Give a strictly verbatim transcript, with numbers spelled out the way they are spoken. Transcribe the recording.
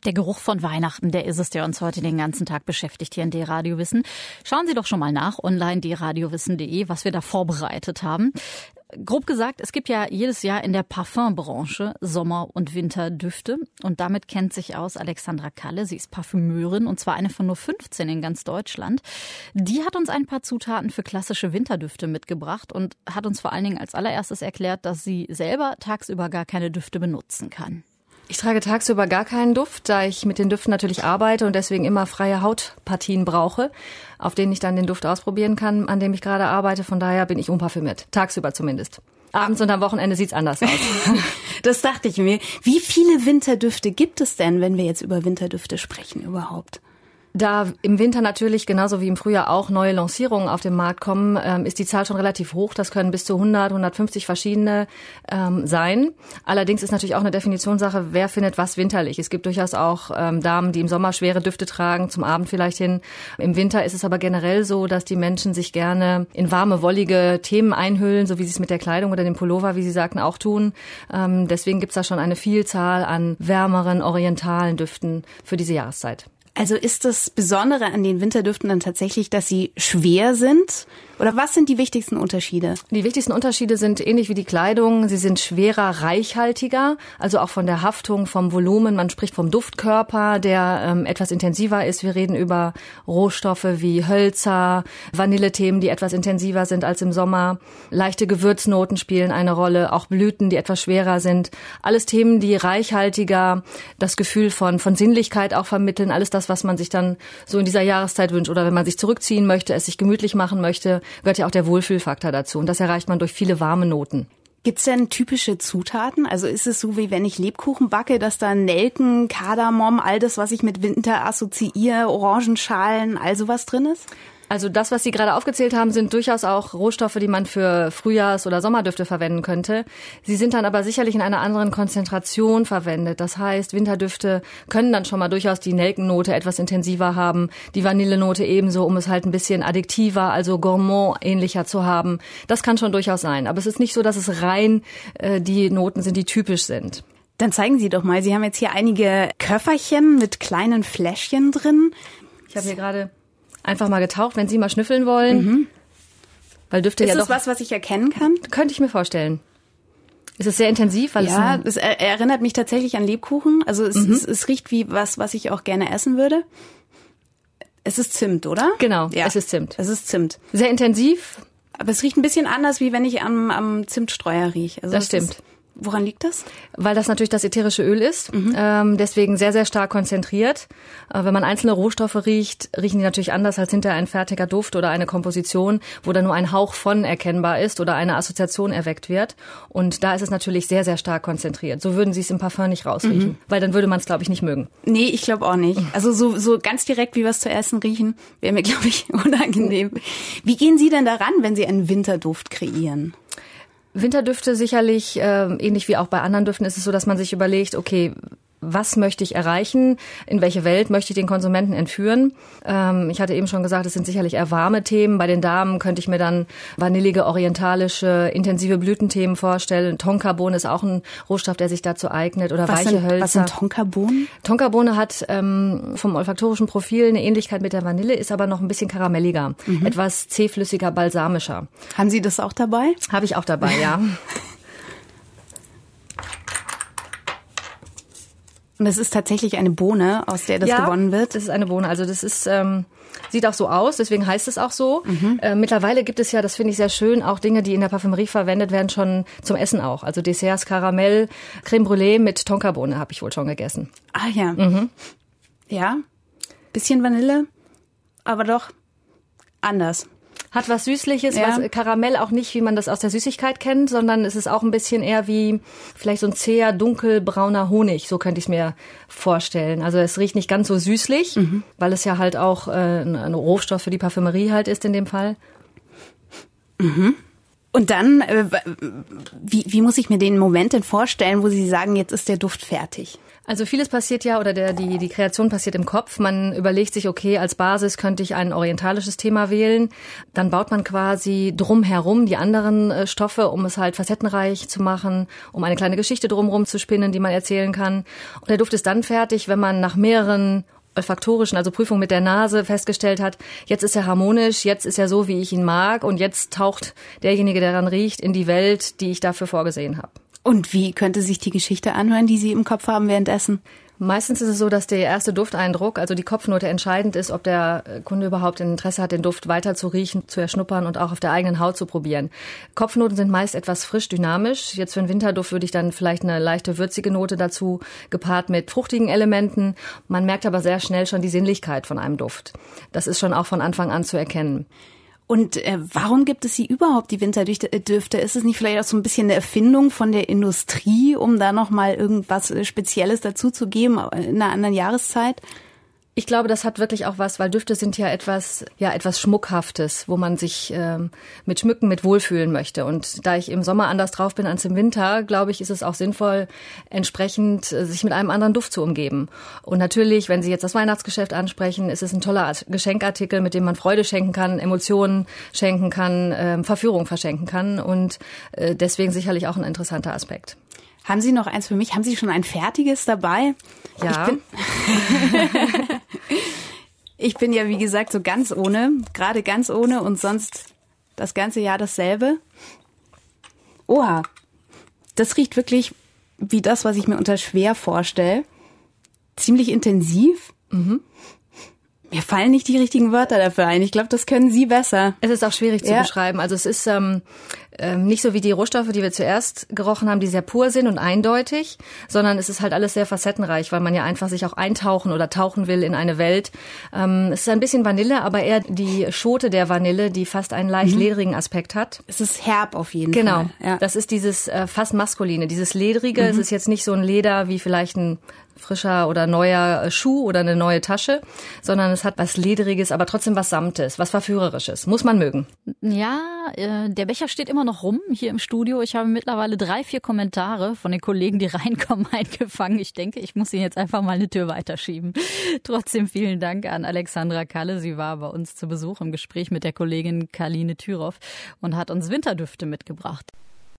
Der Geruch von Weihnachten, der ist es, der uns heute den ganzen Tag beschäftigt hier in D-Radio Wissen. Schauen Sie doch schon mal nach, online d radio wissen punkt de, was wir da vorbereitet haben. Grob gesagt, es gibt ja jedes Jahr in der Parfumbranche Sommer- und Winterdüfte. Und damit kennt sich aus Alexandra Kalle. Sie ist Parfümeurin und zwar eine von nur fünfzehn in ganz Deutschland. Die hat uns ein paar Zutaten für klassische Winterdüfte mitgebracht und hat uns vor allen Dingen als allererstes erklärt, dass sie selber tagsüber gar keine Düfte benutzen kann. Ich trage tagsüber gar keinen Duft, da ich mit den Düften natürlich arbeite und deswegen immer freie Hautpartien brauche, auf denen ich dann den Duft ausprobieren kann, an dem ich gerade arbeite. Von daher bin ich unparfümiert, tagsüber zumindest. Abends und am Wochenende sieht's anders aus. Das dachte ich mir. Wie viele Winterdüfte gibt es denn, wenn wir jetzt über Winterdüfte sprechen überhaupt? Da im Winter natürlich genauso wie im Frühjahr auch neue Lancierungen auf den Markt kommen, ähm, ist die Zahl schon relativ hoch. Das können bis zu hundert, hundertfünfzig verschiedene ähm, sein. Allerdings ist natürlich auch eine Definitionssache, wer findet was winterlich. Es gibt durchaus auch ähm, Damen, die im Sommer schwere Düfte tragen, zum Abend vielleicht hin. Im Winter ist es aber generell so, dass die Menschen sich gerne in warme, wollige Themen einhüllen, so wie sie es mit der Kleidung oder dem Pullover, wie Sie sagten, auch tun. Ähm, deswegen gibt's da schon eine Vielzahl an wärmeren, orientalen Düften für diese Jahreszeit. Also ist das Besondere an den Winterdüften dann tatsächlich, dass sie schwer sind? Oder was sind die wichtigsten Unterschiede? Die wichtigsten Unterschiede sind ähnlich wie die Kleidung. Sie sind schwerer, reichhaltiger, also auch von der Haftung, vom Volumen. Man spricht vom Duftkörper, der ähm, etwas intensiver ist. Wir reden über Rohstoffe wie Hölzer, Vanillethemen, die etwas intensiver sind als im Sommer. Leichte Gewürznoten spielen eine Rolle, auch Blüten, die etwas schwerer sind. Alles Themen, die reichhaltiger das Gefühl von, von Sinnlichkeit auch vermitteln. Alles das, was man sich dann so in dieser Jahreszeit wünscht. Oder wenn man sich zurückziehen möchte, es sich gemütlich machen möchte, gehört ja auch der Wohlfühlfaktor dazu. Und das erreicht man durch viele warme Noten. Gibt's denn typische Zutaten? Also ist es so, wie wenn ich Lebkuchen backe, dass da Nelken, Kardamom, all das, was ich mit Winter assoziiere, Orangenschalen, all sowas drin ist? Also das, was Sie gerade aufgezählt haben, sind durchaus auch Rohstoffe, die man für Frühjahrs- oder Sommerdüfte verwenden könnte. Sie sind dann aber sicherlich in einer anderen Konzentration verwendet. Das heißt, Winterdüfte können dann schon mal durchaus die Nelkennote etwas intensiver haben, die Vanillenote ebenso, um es halt ein bisschen addiktiver, also gourmand-ähnlicher zu haben. Das kann schon durchaus sein. Aber es ist nicht so, dass es rein äh, die Noten sind, die typisch sind. Dann zeigen Sie doch mal. Sie haben jetzt hier einige Köfferchen mit kleinen Fläschchen drin. Ich habe hier gerade einfach mal getaucht, wenn Sie mal schnüffeln wollen. Mhm. Weil Düfte ist ja das doch, was, was ich erkennen kann? Könnte ich mir vorstellen. Ist es sehr intensiv? Weil ja, es es er, erinnert mich tatsächlich an Lebkuchen. Also es, mhm. es, es riecht wie was, was ich auch gerne essen würde. Es ist Zimt, oder? Genau, ja. Es ist Zimt. Es ist Zimt. Sehr intensiv. Aber es riecht ein bisschen anders, wie wenn ich am, am Zimtstreuer rieche. Also das stimmt. Ist, woran liegt das? Weil das natürlich das ätherische Öl ist, mhm. ähm, deswegen sehr, sehr stark konzentriert. Äh, wenn man einzelne Rohstoffe riecht, riechen die natürlich anders als hinterher ein fertiger Duft oder eine Komposition, wo da nur ein Hauch von erkennbar ist oder eine Assoziation erweckt wird. Und da ist es natürlich sehr, sehr stark konzentriert. So würden Sie es im Parfum nicht rausriechen, mhm. weil dann würde man es, glaube ich, nicht mögen. Nee, ich glaube auch nicht. Also so, so ganz direkt, wie wir es zu essen riechen, wäre mir, glaube ich, unangenehm. Wie gehen Sie denn daran, wenn Sie einen Winterduft kreieren? Winterdüfte sicherlich, äh, ähnlich wie auch bei anderen Düften, ist es so, dass man sich überlegt, okay, was möchte ich erreichen? In welche Welt möchte ich den Konsumenten entführen? Ähm, ich hatte eben schon gesagt, es sind sicherlich eher warme Themen. Bei den Damen könnte ich mir dann vanillige, orientalische, intensive Blütenthemen vorstellen. Tonkabohne ist auch ein Rohstoff, der sich dazu eignet. Oder was weiche sind, Hölzer. Was sind Tonkabohnen? Tonkabohne hat ähm, vom olfaktorischen Profil eine Ähnlichkeit mit der Vanille, ist aber noch ein bisschen karamelliger, mhm. etwas zähflüssiger, balsamischer. Haben Sie das auch dabei? Habe ich auch dabei, ja. Und das ist tatsächlich eine Bohne, aus der das ja, gewonnen wird? Das ist eine Bohne. Also das ist ähm, sieht auch so aus, deswegen heißt es auch so. Mhm. Äh, mittlerweile gibt es ja, das finde ich sehr schön, auch Dinge, die in der Parfümerie verwendet werden, schon zum Essen auch. Also Desserts, Karamell, Creme Brûlée mit Tonkabohne habe ich wohl schon gegessen. Ah ja. Mhm. Ja, bisschen Vanille, aber doch anders. Hat was Süßliches, ja. was Karamell auch nicht, wie man das aus der Süßigkeit kennt, sondern es ist auch ein bisschen eher wie vielleicht so ein zäher, dunkelbrauner Honig, so könnte ich es mir vorstellen. Also es riecht nicht ganz so süßlich, mhm. weil es ja halt auch äh, ein Rohstoff für die Parfümerie halt ist in dem Fall. Mhm. Und dann, äh, wie, wie muss ich mir den Moment denn vorstellen, wo Sie sagen, jetzt ist der Duft fertig? Also vieles passiert ja, oder der, die, die Kreation passiert im Kopf. Man überlegt sich, okay, als Basis könnte ich ein orientalisches Thema wählen. Dann baut man quasi drumherum die anderen äh, Stoffe, um es halt facettenreich zu machen, um eine kleine Geschichte drumherum zu spinnen, die man erzählen kann. Und der Duft ist dann fertig, wenn man nach mehreren olfaktorischen, also Prüfung mit der Nase festgestellt hat, jetzt ist er harmonisch, jetzt ist er so, wie ich ihn mag und jetzt taucht derjenige, der daran riecht, in die Welt, die ich dafür vorgesehen habe. Und wie könnte sich die Geschichte anhören, die Sie im Kopf haben währenddessen? Meistens ist es so, dass der erste Dufteindruck, also die Kopfnote, entscheidend ist, ob der Kunde überhaupt Interesse hat, den Duft weiter zu riechen, zu erschnuppern und auch auf der eigenen Haut zu probieren. Kopfnoten sind meist etwas frisch, dynamisch. Jetzt für einen Winterduft würde ich dann vielleicht eine leichte würzige Note dazu, gepaart mit fruchtigen Elementen. Man merkt aber sehr schnell schon die Sinnlichkeit von einem Duft. Das ist schon auch von Anfang an zu erkennen. Und äh, warum gibt es sie überhaupt, die Winterdüfte? Ist es nicht vielleicht auch so ein bisschen eine Erfindung von der Industrie, um da nochmal irgendwas Spezielles dazuzugeben in einer anderen Jahreszeit? Ich glaube, das hat wirklich auch was, weil Düfte sind ja etwas, ja etwas Schmuckhaftes, wo man sich ähm, mit Schmücken, mit wohlfühlen möchte. Und da ich im Sommer anders drauf bin als im Winter, glaube ich, ist es auch sinnvoll, entsprechend äh, sich mit einem anderen Duft zu umgeben. Und natürlich, wenn Sie jetzt das Weihnachtsgeschäft ansprechen, ist es ein toller Geschenkartikel, mit dem man Freude schenken kann, Emotionen schenken kann, äh, Verführung verschenken kann und äh, deswegen sicherlich auch ein interessanter Aspekt. Haben Sie noch eins für mich? Haben Sie schon ein fertiges dabei? Ja. Ich bin, ich bin ja, wie gesagt, so ganz ohne, gerade ganz ohne und sonst das ganze Jahr dasselbe. Oha, das riecht wirklich wie das, was ich mir unter schwer vorstelle. Ziemlich intensiv. Mhm. Mir fallen nicht die richtigen Wörter dafür ein. Ich glaube, das können Sie besser. Es ist auch schwierig zu ja. beschreiben. Also es ist ähm, ähm, nicht so wie die Rohstoffe, die wir zuerst gerochen haben, die sehr pur sind und eindeutig, sondern es ist halt alles sehr facettenreich, weil man ja einfach sich auch eintauchen oder tauchen will in eine Welt. Ähm, es ist ein bisschen Vanille, aber eher die Schote der Vanille, die fast einen leicht mhm. ledrigen Aspekt hat. Es ist herb auf jeden genau. Fall. Genau, ja. Das ist dieses äh, fast maskuline, dieses ledrige. Mhm. Es ist jetzt nicht so ein Leder wie vielleicht ein frischer oder neuer Schuh oder eine neue Tasche, sondern es hat was Ledriges, aber trotzdem was Samtes, was Verführerisches. Muss man mögen. Ja, äh, der Becher steht immer noch rum hier im Studio. Ich habe mittlerweile drei, vier Kommentare von den Kollegen, die reinkommen, eingefangen. Ich denke, ich muss ihn jetzt einfach mal eine Tür weiterschieben. Trotzdem vielen Dank an Alexandra Kalle. Sie war bei uns zu Besuch im Gespräch mit der Kollegin Karline Thüroff und hat uns Winterdüfte mitgebracht.